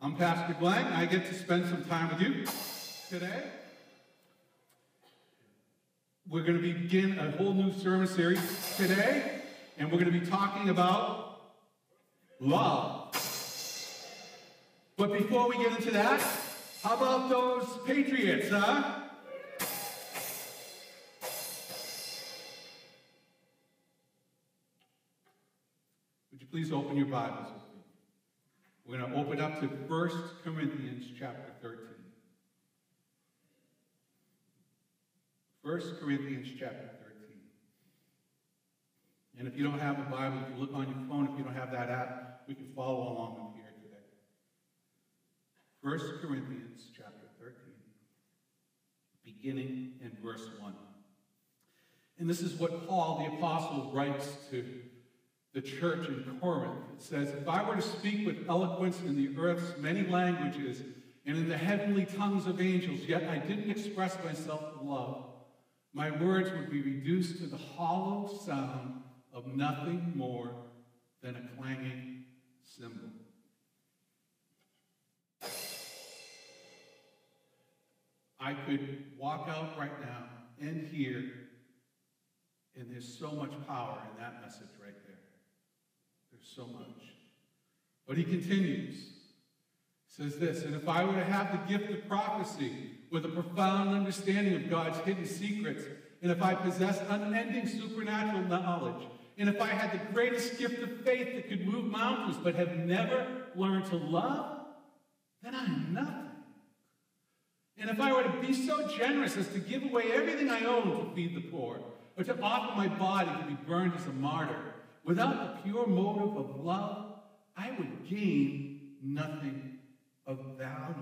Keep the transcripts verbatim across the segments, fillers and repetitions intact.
I'm Pastor Glenn. I get to spend some time with you today. We're going to begin a whole new sermon series today, and we're going to be talking about love. But before we get into that, how about those Patriots, huh? Would you please open your Bibles with me? We're going to open up to First Corinthians chapter thirteen. First Corinthians chapter thirteen. And if you don't have a Bible, you can look on your phone. If you don't have that app, we can follow along up here today. First Corinthians chapter thirteen, beginning in verse one. And this is what Paul the Apostle writes to the church in Corinth. It says, if I were to speak with eloquence in the earth's many languages and in the heavenly tongues of angels, yet I didn't express myself in love, my words would be reduced to the hollow sound of nothing more than a clanging cymbal. I could walk out right now and here, and there's so much power in that message right there. There's so much. But he continues. He says this, and if I were to have the gift of prophecy with a profound understanding of God's hidden secrets, and if I possessed unending supernatural knowledge, and if I had the greatest gift of faith that could move mountains but have never learned to love, then I am nothing. And if I were to be so generous as to give away everything I own to feed the poor, or to offer my body to be burned as a martyr, without the pure motive of love, I would gain nothing of value.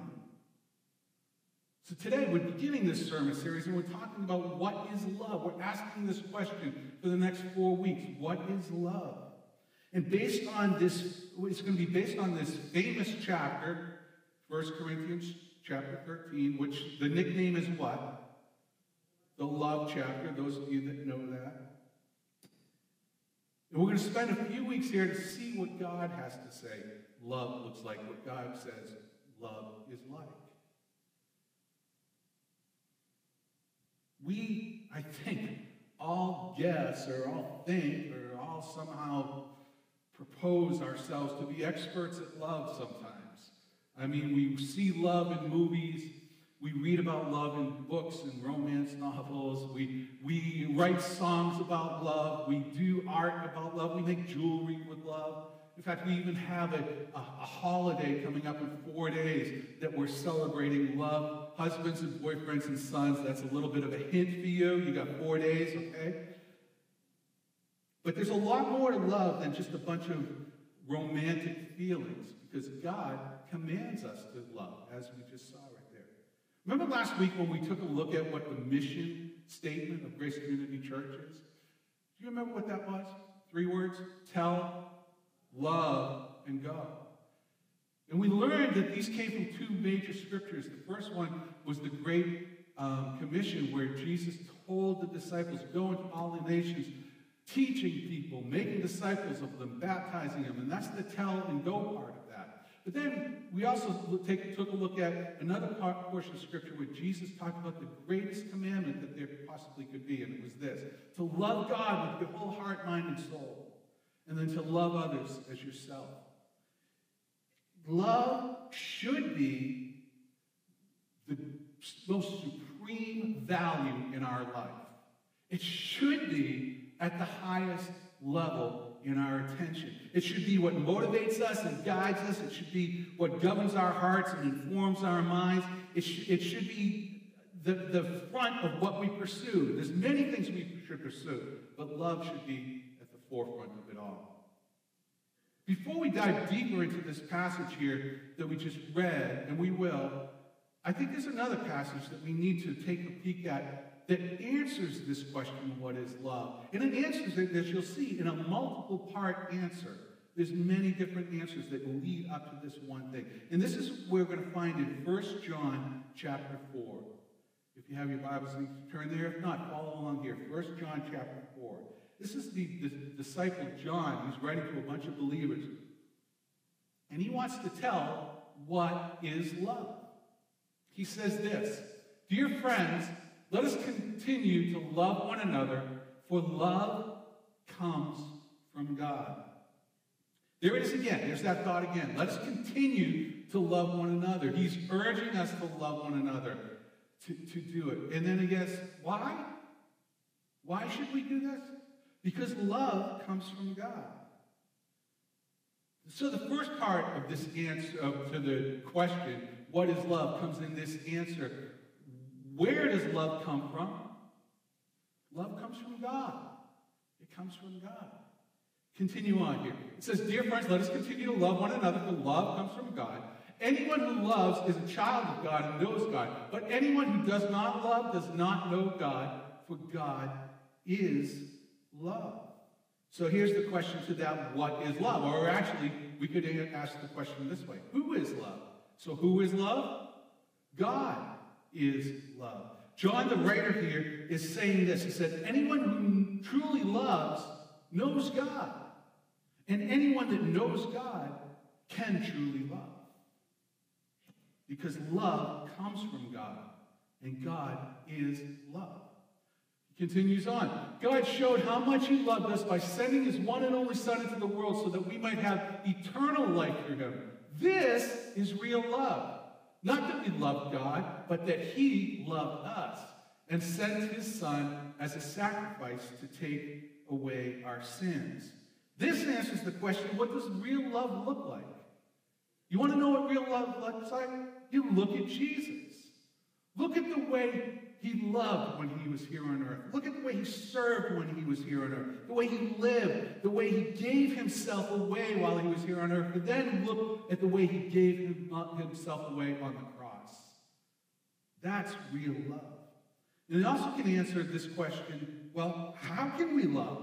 So today we're beginning this sermon series and we're talking about what is love. We're asking this question for the next four weeks. What is love? And based on this, it's going to be based on this famous chapter, First Corinthians chapter thirteen, which the nickname is what? The love chapter, those of you that know that. And we're going to spend a few weeks here to see what God has to say love looks like, what God says love is like. We, I think, all guess or all think or all somehow propose ourselves to be experts at love sometimes. I mean, we see love in movies. We read about love in books and romance novels. We, we write songs about love. We do art about love. We make jewelry with love. In fact, we even have a, a, a holiday coming up in four days that we're celebrating love. Husbands and boyfriends and sons, that's a little bit of a hint for you. You got four days, okay? But there's a lot more to love than just a bunch of romantic feelings, because God commands us to love, as we just saw right there. Remember last week when we took a look at what the mission statement of Grace Community Church is? Do you remember what that was? Three words: tell, love, and go. And we learned that these came from two major scriptures. The first one was the Great um, Commission, where Jesus told the disciples, go into all the nations, teaching people, making disciples of them, baptizing them. And that's the tell and go part of that. But then we also take, took a look at another part, portion of Scripture where Jesus talked about the greatest commandment that there possibly could be, and it was this: to love God with your whole heart, mind, and soul, and then to love others as yourself. Love should be the most supreme value in our life. It should be at the highest level in our attention. It should be what motivates us and guides us. It should be what governs our hearts and informs our minds. It, sh- it should be the, the front of what we pursue. There's many things we should pursue, but love should be at the forefront of it all. Before we dive deeper into this passage here that we just read, and we will, I think there's another passage that we need to take a peek at that answers this question, what is love? And it answers it, as you'll see, in a multiple-part answer. There's many different answers that lead up to this one thing. And this is what we're going to find in First John chapter four. If you have your Bibles, you can turn there. If not, follow along here. First John chapter four. This is the, the disciple John. He's writing to a bunch of believers. And he wants to tell what is love? He says this, "Dear friends, let us continue to love one another, for love comes from God." There it is again. There's that thought again. Let us continue to love one another. He's urging us to love one another, to, to do it. And then he gets, why? Why should we do this? Because love comes from God. So the first part of this answer of, to the question, what is love, comes in this answer. Where does love come from? Love comes from God. It comes from God. Continue on here. It says, "Dear friends, let us continue to love one another, for love comes from God. Anyone who loves is a child of God and knows God. But anyone who does not love does not know God, for God is love." So here's the question to that, what is love? Or actually, we could ask the question this way. Who is love? So who is love? God is love. John, the writer here, is saying this. He said, anyone who truly loves knows God. And anyone that knows God can truly love. Because love comes from God. And God is love. He continues on. God showed how much he loved us by sending his one and only Son into the world so that we might have eternal life through him. This is real love. Not that we loved God, but that he loved us and sent his Son as a sacrifice to take away our sins. This answers the question, what does real love look like? You want to know what real love looks like? You look at Jesus. Look at the way he loved when he was here on earth. Look at the way he served when he was here on earth. The way he lived. The way he gave himself away while he was here on earth. But then look at the way he gave him, uh, himself away on the cross. That's real love. And it also can answer this question, well, how can we love?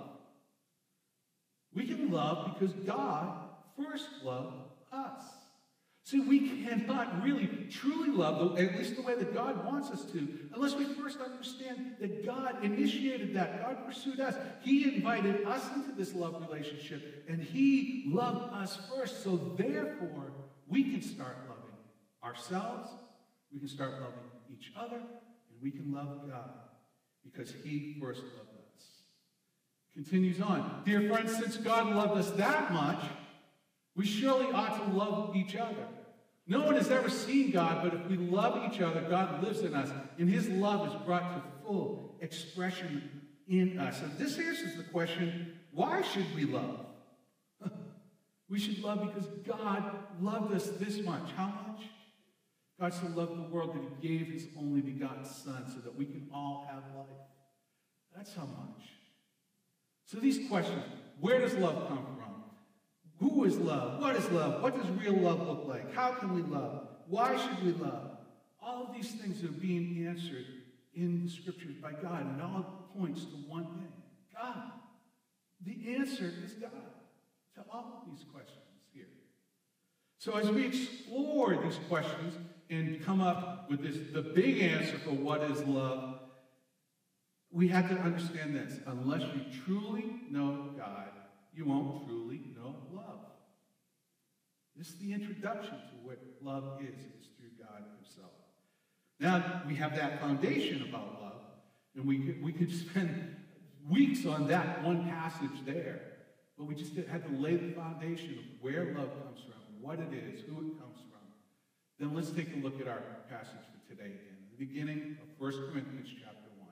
We can love because God first loved us. See, we cannot really truly love, at least the way that God wants us to, unless we first understand that God initiated that. God pursued us. He invited us into this love relationship, and he loved us first. So therefore, we can start loving ourselves, we can start loving each other, and we can love God because he first loved us. Continues on. Dear friends, since God loved us that much, we surely ought to love each other. No one has ever seen God, but if we love each other, God lives in us, and his love is brought to full expression in us. And this answers the question, why should we love? We should love because God loved us this much. How much? God so loved the world that he gave his only begotten Son so that we can all have life. That's how much. So these questions, where does love come from? Who is love? What is love? What does real love look like? How can we love? Why should we love? All of these things are being answered in the scriptures by God, and it all points to one thing. God. The answer is God to all of these questions here. So as we explore these questions and come up with this, the big answer for what is love, we have to understand this. Unless you truly know God, you won't truly know love. This is the introduction to what love is. It's through God himself. Now, we have that foundation about love, and we could, we could spend weeks on that one passage there, but we just had to lay the foundation of where love comes from, what it is, who it comes from. Then let's take a look at our passage for today again. The beginning of First Corinthians chapter one.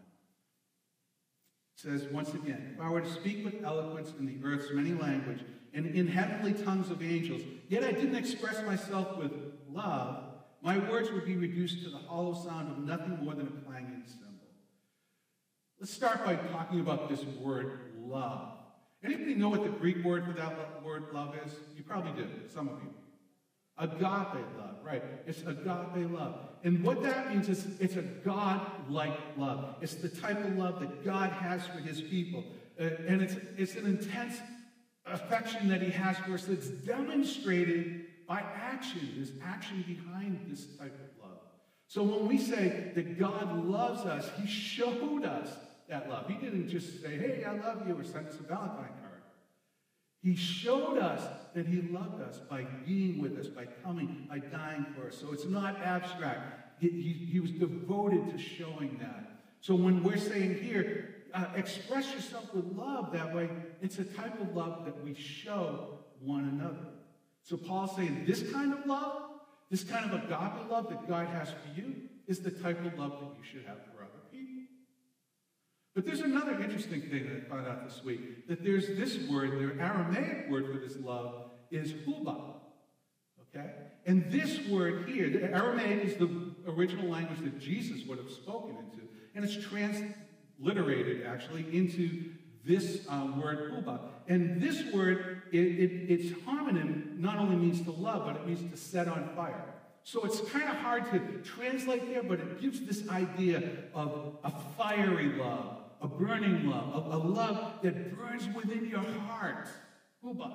It says, once again, if I were to speak with eloquence in the earth's many language and in heavenly tongues of angels, yet I didn't express myself with love, my words would be reduced to the hollow sound of nothing more than a clanging cymbal. Let's start by talking about this word love. Anybody know what the Greek word for that word love is? You probably do, some of you. Agape love, right. It's agape love. And what that means is it's a God-like love. It's the type of love that God has for his people. Uh, and it's, it's an intense affection that he has for us that's demonstrated by action. There's action behind this type of love. So when we say that God loves us, he showed us that love. He didn't just say, hey, I love you, or send us a Valentine card. He showed us that he loved us by being with us, by coming, by dying for us. So it's not abstract. He, he, he was devoted to showing that. So when we're saying here, uh, express yourself with love that way, it's a type of love that we show one another. So Paul's saying this kind of love, this kind of agape love that God has for you, is the type of love that you should have for other people. But there's another interesting thing that I found out this week, that there's this word, the Aramaic word for this love is huba, okay? And this word here, the Aramaic is the original language that Jesus would have spoken into, and it's transliterated, actually, into this um, word huba. And this word, it, it, its homonym not only means to love, but it means to set on fire. So it's kind of hard to translate there, but it gives this idea of a fiery love, a burning love, a, a love that burns within your heart. Huba.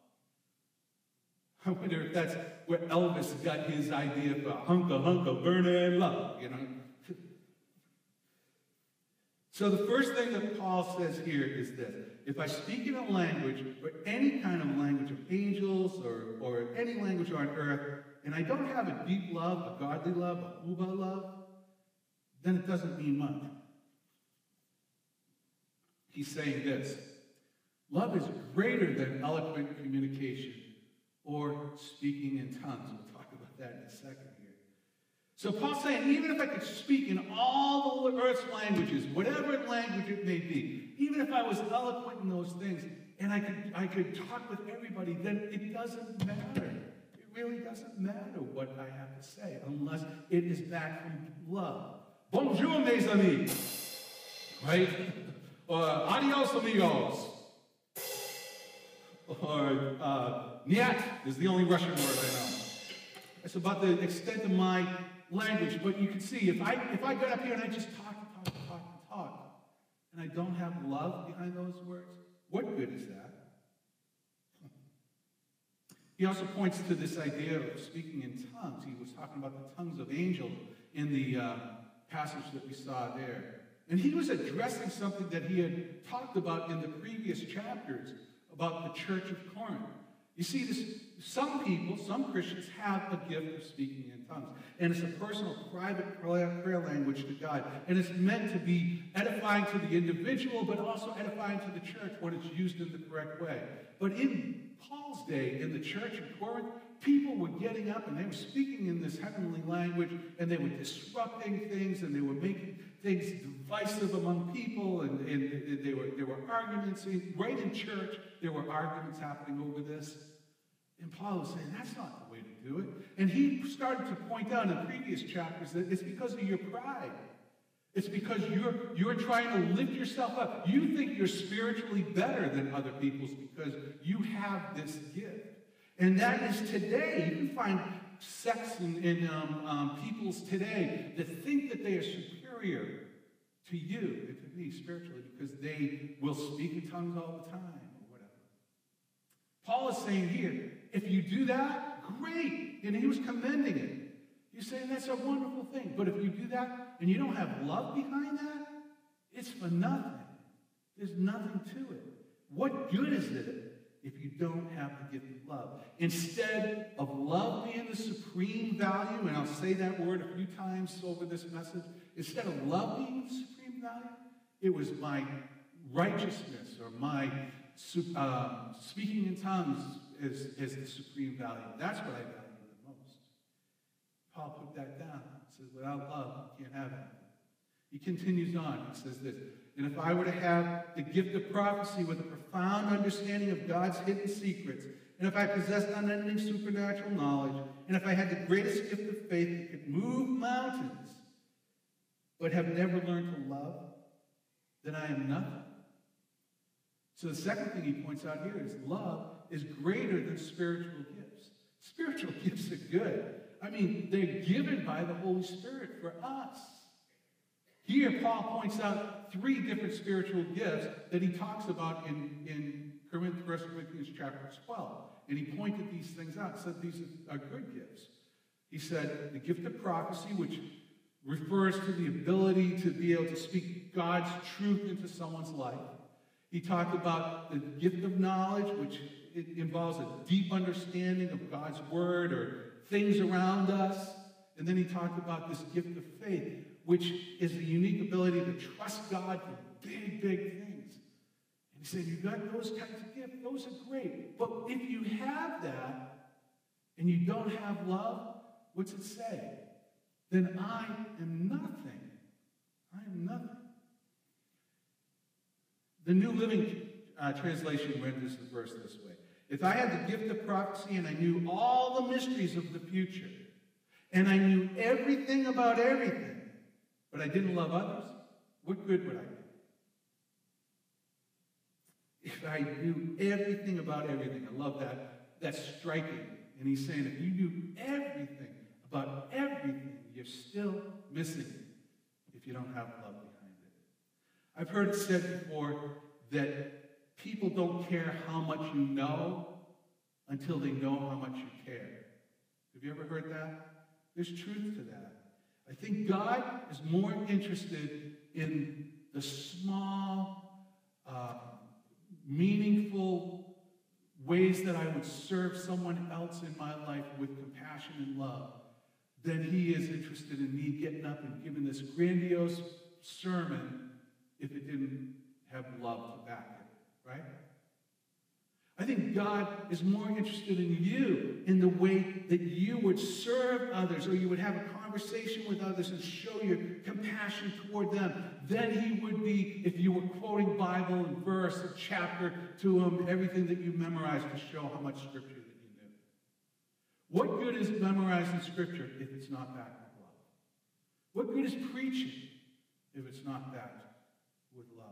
I wonder if that's where Elvis got his idea for hunka hunka burning love, you know. So the first thing that Paul says here is this: if I speak in a language, or any kind of language of angels, or, or any language on earth, and I don't have a deep love, a godly love, a huba love, then it doesn't mean much. He's saying this: love is greater than eloquent communication or speaking in tongues. We'll talk about that in a second here. So Paul's saying, even if I could speak in all the earth's languages, whatever language it may be, even if I was eloquent in those things, and I could, I could talk with everybody, then it doesn't matter. It really doesn't matter what I have to say, unless it is back from love. Bonjour, mes amis. Right? Or adios, amigos. Or uh, niet is the only Russian word I know. It's about the extent of my language, but you can see, if I if I got up here and I just talk and talk and talk and talk, and I don't have love behind those words, what good is that? He also points to this idea of speaking in tongues. He was talking about the tongues of angels in the uh, passage that we saw there. And he was addressing something that he had talked about in the previous chapters about the church of Corinth. You see, this, some people, some Christians have a gift of speaking in tongues. And it's a personal, private prayer language to God. And it's meant to be edifying to the individual, but also edifying to the church when it's used in the correct way. But in Paul's day, in the church of Corinth, people were getting up and they were speaking in this heavenly language, and they were disrupting things, and they were making things divisive among people, and, and they were, there were arguments. Right in church, there were arguments happening over this. And Paul was saying, that's not the way to do it. And he started to point out in previous chapters that it's because of your pride. It's because you're, you're trying to lift yourself up. You think you're spiritually better than other people's because you have this gift. And that is today. You can find sects in, in um, um, peoples today that think that they are superior to you and to me spiritually because they will speak in tongues all the time or whatever. Paul is saying here, if you do that, great. And he was commending it. He's saying that's a wonderful thing. But if you do that and you don't have love behind that, it's for nothing. There's nothing to it. What good is it if you don't have the gift of love? Instead of love being the supreme value, and I'll say that word a few times over this message, instead of love being the supreme value, it was my righteousness or my uh, speaking in tongues is, is the supreme value. That's what I value the most. Paul put that down. He says, without love, you can't have it. He continues on. He says this: and if I were to have the gift of prophecy with a profound understanding of God's hidden secrets, and if I possessed unending supernatural knowledge, and if I had the greatest gift of faith that could move mountains, but have never learned to love, then I am nothing. So the second thing he points out here is love is greater than spiritual gifts. Spiritual gifts are good. I mean, they're given by the Holy Spirit for us. Here, Paul points out three different spiritual gifts that he talks about in, in First Corinthians chapter twelve. And he pointed these things out, said these are good gifts. He said the gift of prophecy, which refers to the ability to be able to speak God's truth into someone's life. He talked about the gift of knowledge, which it involves a deep understanding of God's word or things around us. And then he talked about this gift of faith, which is the unique ability to trust God for big, big things. And he said, you've got those kinds of gifts. Those are great. But if you have that and you don't have love, what's it say? Then I am nothing. I am nothing. The New Living uh, Translation renders the verse this way. If I had the gift of prophecy and I knew all the mysteries of the future, and I knew everything about everything, but I didn't love others, what good would I be? If I knew everything about everything, I love that. That's striking. And he's saying, if you knew everything about everything, you're still missing it if you don't have love behind it. I've heard it said before that people don't care how much you know until they know how much you care. Have you ever heard that? There's truth to that. I think God is more interested in the small, uh, meaningful ways that I would serve someone else in my life with compassion and love than he is interested in me getting up and giving this grandiose sermon if it didn't have love to back it, right? I think God is more interested in you, in the way that you would serve others, or you would have a conversation with others and show your compassion toward them, than he would be if you were quoting Bible and verse and chapter to him, everything that you memorized to show how much Scripture that you knew. What good is memorizing Scripture if it's not backed with love? What good is preaching if it's not backed with love?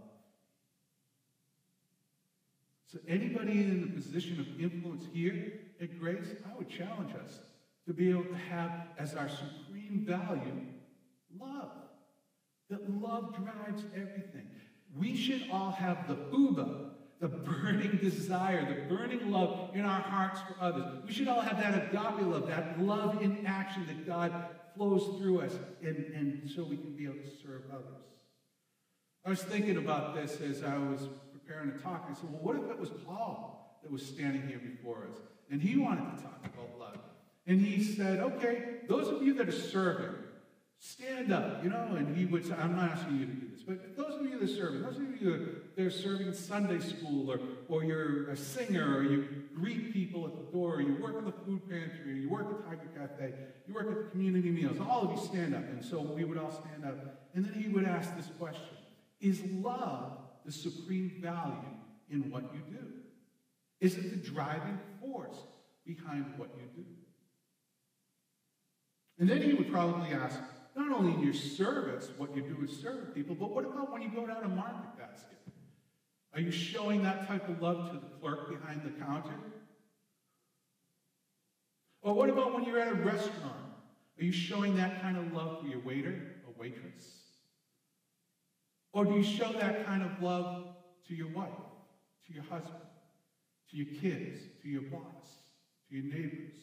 So anybody in the position of influence here at Grace, I would challenge us to be able to have as our supreme value love. That love drives everything. We should all have the uba, the burning desire, the burning love in our hearts for others. We should all have that agape love, that love in action that God flows through us, and, and so we can be able to serve others. I was thinking about this as I was preparing to talk. I said, well, what if it was Paul that was standing here before us? And he wanted to talk about love. And he said, okay, those of you that are serving, stand up, you know, and he would say, I'm not asking you to do this, but those of you that are serving, those of you that are serving in Sunday school, or, or you're a singer, or you greet people at the door, or you work in the food pantry, or you work at Tiger Cafe, you work at the community meals, all of you stand up. And so we would all stand up. And then he would ask this question: is love the supreme value in what you do? Is it the driving force behind what you do? And then he would probably ask, not only in your service, what you do is serve people, but what about when you go down a market basket? Are you showing that type of love to the clerk behind the counter? Or what about when you're at a restaurant? Are you showing that kind of love for your waiter or waitress? Or do you show that kind of love to your wife, to your husband, to your kids, to your boss, to your neighbors?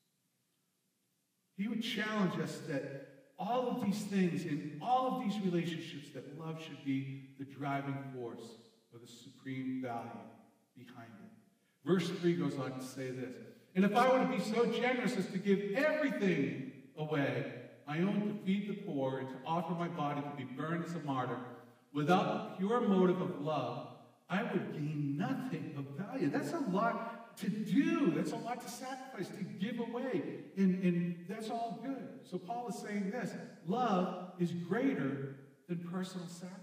He would challenge us that all of these things, in all of these relationships, that love should be the driving force or the supreme value behind it. Verse three goes on to say this: and if I were to be so generous as to give everything away, I own to feed the poor and to offer my body to be burned as a martyr, without the pure motive of love, I would gain nothing of value. That's a lot to do. That's a lot to sacrifice, to give away. And, and that's all good. So Paul is saying this: love is greater than personal sacrifice.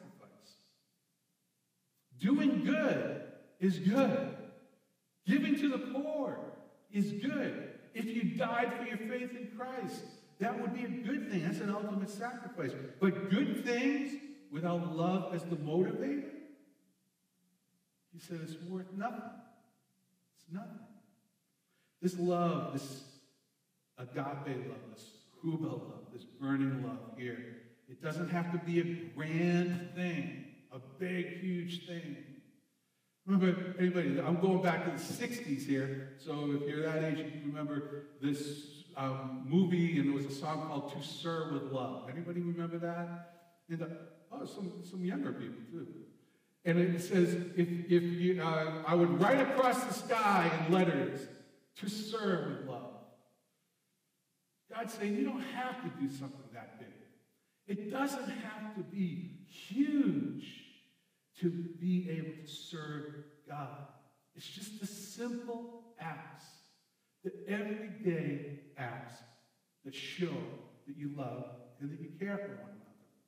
Doing good is good. Giving to the poor is good. If you died for your faith in Christ, that would be a good thing. That's an ultimate sacrifice. But good things without love as the motivator, he said, it's worth nothing. It's nothing. This love, this agape love, this huba love, this burning love here, it doesn't have to be a grand thing, a big, huge thing. Remember, anybody, I'm going back to the sixties here, so if you're that age, you can remember this um, movie, and there was a song called To Serve With Love. Anybody remember that? And, uh, oh, some, some younger people, too. And it says, if, if you, uh, I would write across the sky in letters, to serve with love. God's saying, you don't have to do something that big. It doesn't have to be huge to be able to serve God. It's just the simple acts, the everyday acts that show that you love and that you care for one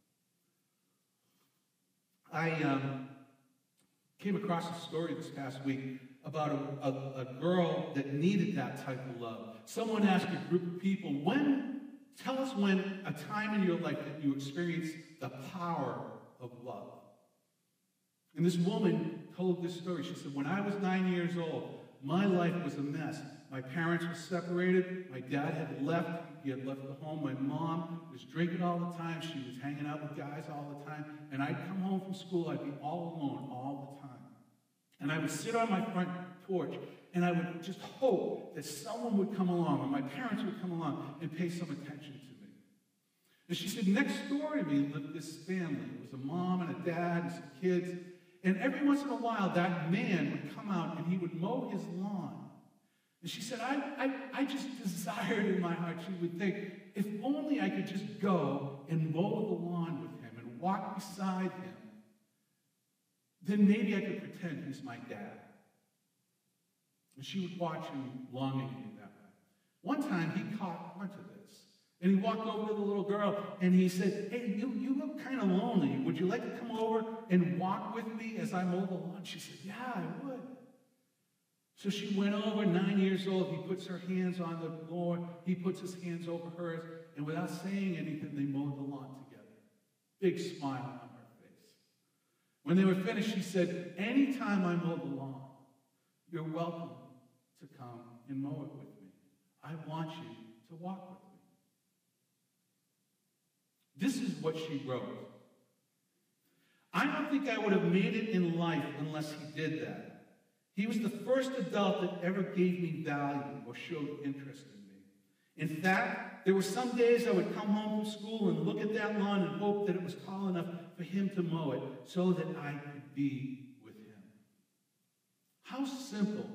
another. I um, came across a story this past week about a, a, a girl that needed that type of love. Someone asked a group of people, when, tell us when a time in your life that you experienced the power of love. And this woman told this story. She said, when I was nine years old, my life was a mess. My parents were separated. My dad had left. He had left the home. My mom was drinking all the time. She was hanging out with guys all the time. And I'd come home from school. I'd be all alone all the time. And I would sit on my front porch, and I would just hope that someone would come along, or my parents would come along and pay some attention to me. And she said, next door to me lived this family. It was a mom and a dad and some kids. And every once in a while, that man would come out and he would mow his lawn. And she said, I, I, I just desired in my heart, she would think, if only I could just go and mow the lawn with him and walk beside him, then maybe I could pretend he's my dad. And she would watch him longingly that way. One time, he caught onto this. And he walked over to the little girl, and he said, hey, you, you look kind of lonely. Would you like to come over and walk with me as I mow the lawn? She said, yeah, I would. So she went over, nine years old. He puts her hands on the floor. He puts his hands over hers. And without saying anything, they mowed the lawn together. Big smile on her face. When they were finished, she said, anytime I mow the lawn, you're welcome to come and mow it with me. I want you to walk with me. This is what she wrote. I don't think I would have made it in life unless he did that. He was the first adult that ever gave me value or showed interest in me. In fact, there were some days I would come home from school and look at that lawn and hope that it was tall enough for him to mow it so that I could be with him. How simple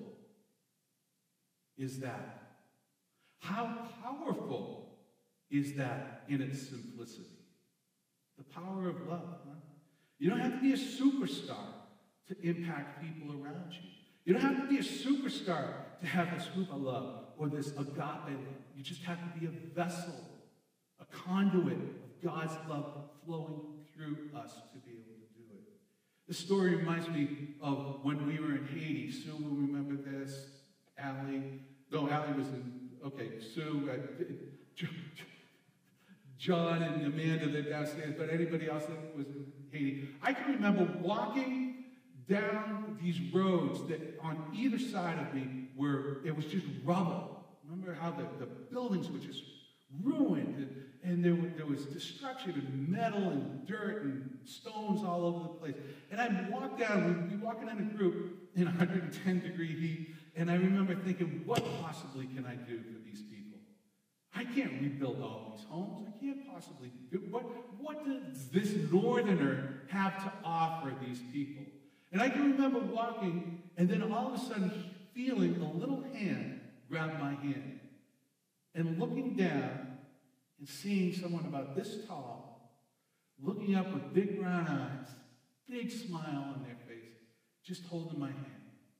is that? How powerful is that in its simplicity? The power of love, huh? You don't have to be a superstar to impact people around you. You don't have to be a superstar to have this rupa love or this agape love. You just have to be a vessel, a conduit of God's love flowing through us to be able to do it. This story reminds me of when we were in Haiti. Sue will remember this. Allie. No, Allie was in, okay, Sue. Uh, John and Amanda, they're downstairs, but anybody else that was in Haiti. I can remember walking down these roads that on either side of me were, it was just rubble. Remember how the, the buildings were just ruined, and, and there, were, there was destruction of metal and dirt and stones all over the place. And I'd walk down, we'd be walking in a group in one hundred ten degree heat, and I remember thinking, what possibly can I do for these people? I can't rebuild all these homes. I can't possibly do what what does this northerner have to offer these people? And I can remember walking and then all of a sudden feeling a little hand grab my hand and looking down and seeing someone about this tall, looking up with big brown eyes, big smile on their face, just holding my hand.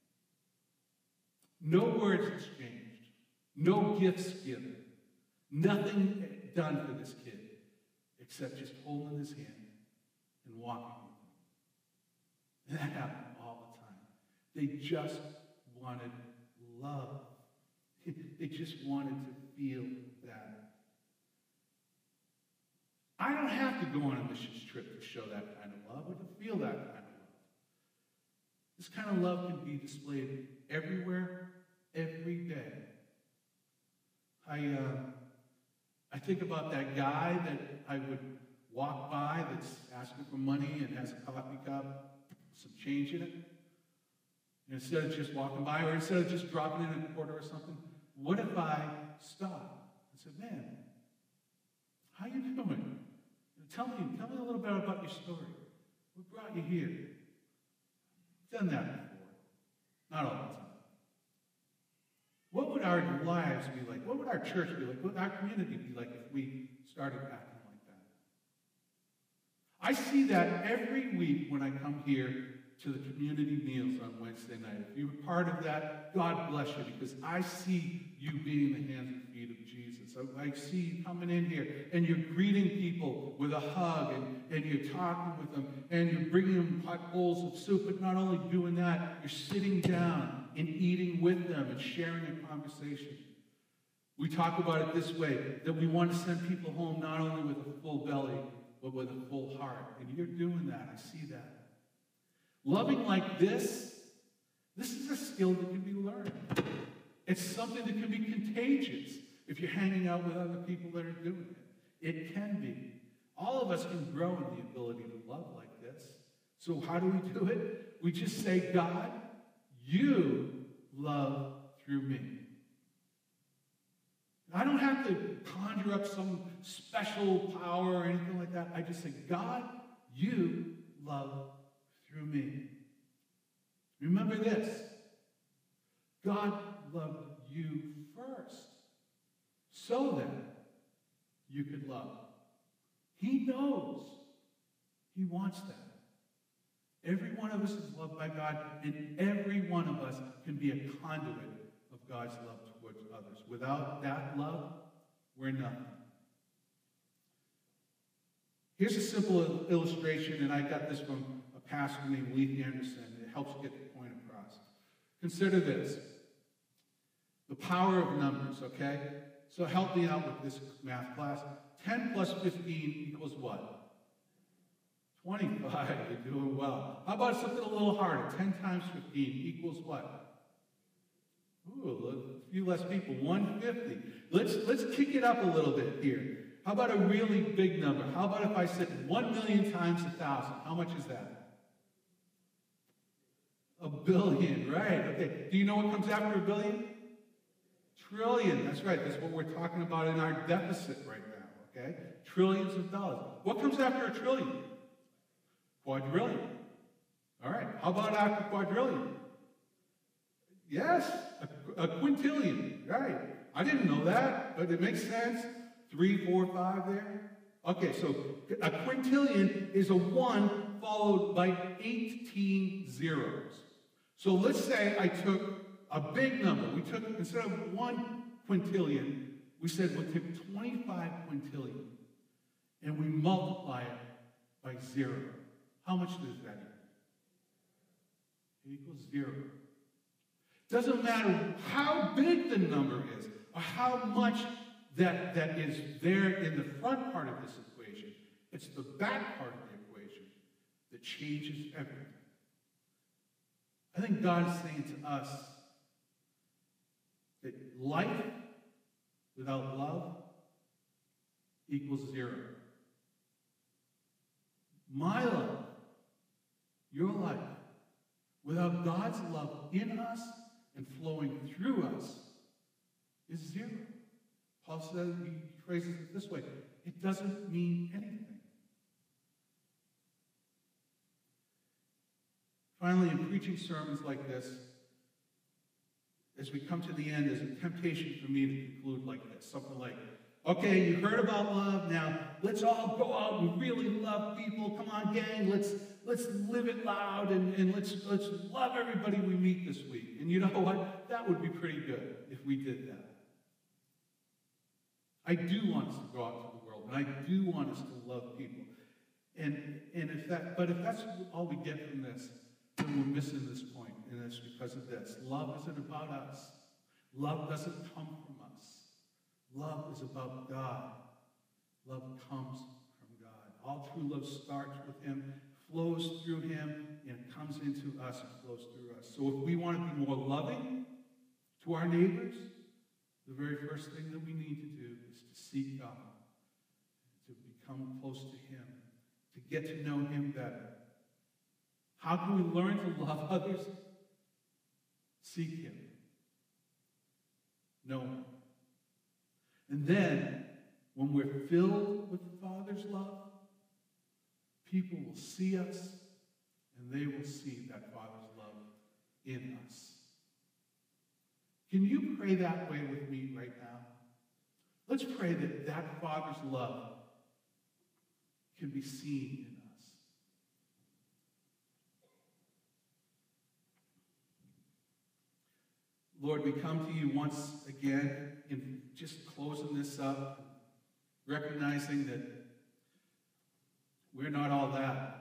No words exchanged, no gifts given. Nothing done for this kid except just holding his hand and walking with him. And that happened all the time. They just wanted love. They just wanted to feel that. I don't have to go on a missions trip to show that kind of love or to feel that kind of love. This kind of love can be displayed everywhere, every day. I, uh, I think about that guy that I would walk by that's asking for money and has a coffee cup, some change in it. And instead of just walking by, or instead of just dropping in a quarter or something, what if I stopped and said, man, how you doing? Tell me, tell me a little bit about your story. What brought you here? Done that before. Not all the time. What would our lives be like? What would our church be like? What would our community be like if we started acting like that? I see that every week when I come here to the community meals on Wednesday night. If you were part of that, God bless you, because I see you being the hands and feet of Jesus. I, I see you coming in here, and you're greeting people with a hug, and, and you're talking with them, and you're bringing them hot bowls of soup, but not only doing that, you're sitting down and eating with them and sharing a conversation. We talk about it this way, that we want to send people home not only with a full belly, but with a full heart. And you're doing that. I see that. Loving like this, this is a skill that can be learned. It's something that can be contagious if you're hanging out with other people that are doing it. It can be. All of us can grow in the ability to love like this. So how do we do it? We just say, God, you love through me. I don't have to conjure up some special power or anything like that. I just say, God, you love through me. Remember this. God loved you first so that you could love. He knows. He wants that. Every one of us is loved by God, and every one of us can be a conduit of God's love towards others. Without that love, we're nothing. Here's a simple illustration, and I got this from a pastor named Lee Anderson. It helps get the point across. Consider this. The power of numbers, okay? So help me out with this math class. ten plus fifteen equals what? twenty-five. You're doing well. How about something a little harder? ten times fifteen equals what? Ooh, a few less people. one hundred fifty. Let's, let's kick it up a little bit here. How about a really big number? How about if I said one million times a thousand? How much is that? A billion, right. Okay. Do you know what comes after a billion? Trillion. That's right. That's what we're talking about in our deficit right now, okay? Trillions of dollars. What comes after a trillion? Quadrillion. All right. How about after quadrillion? Yes, a, a quintillion. Right. I didn't know that, but it makes sense. Three, four, five there. Okay, so a quintillion is a one followed by eighteen zeros. So let's say I took a big number. We took, instead of one quintillion, we said we'll take twenty-five quintillion, and we multiply it by zero. How much does that equal? It equals zero. Doesn't matter how big the number is, or how much that, that is there in the front part of this equation. It's the back part of the equation that changes everything. I think God is saying to us that life without love equals zero. My life, your life, without God's love in us and flowing through us is zero. Paul says, he phrases it this way, it doesn't mean anything. Finally, in preaching sermons like this, as we come to the end, there's a temptation for me to conclude like this, something like, okay, you heard about love, now let's all go out and really love people. Come on, gang, let's let's live it loud and, and let's let's love everybody we meet this week. And you know what? That would be pretty good if we did that. I do want us to go out to the world, and I do want us to love people. And and if that, but if that's all we get from this, then we're missing this point, and it's because of this. Love isn't about us. Love doesn't come from us. Love is about God. Love comes from God. All true love starts with Him, flows through Him, and comes into us and flows through us. So if we want to be more loving to our neighbors, the very first thing that we need to do is to seek God, to become close to Him, to get to know Him better. How can we learn to love others? Seek Him. Know Him. And then, when we're filled with the Father's love, people will see us, and they will see that Father's love in us. Can you pray that way with me right now? Let's pray that that Father's love can be seen in us. Lord, we come to you once again in just closing this up, recognizing that we're not all that.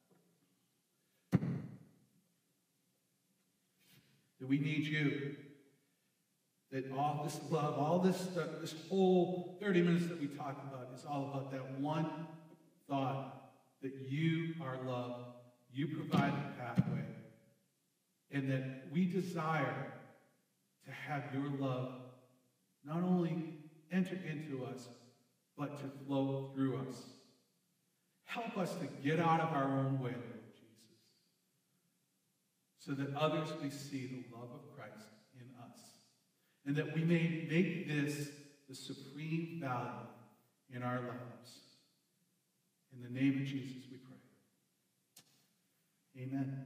That we need you. That all this love, all this, uh, this whole thirty minutes that we talk about is all about that one thought that you are love, you provide the pathway, and that we desire to have your love not only enter into us, but to flow through us. Help us to get out of our own way, Lord Jesus, so that others may see the love of Christ in us, and that we may make this the supreme value in our lives. In the name of Jesus we pray. Amen.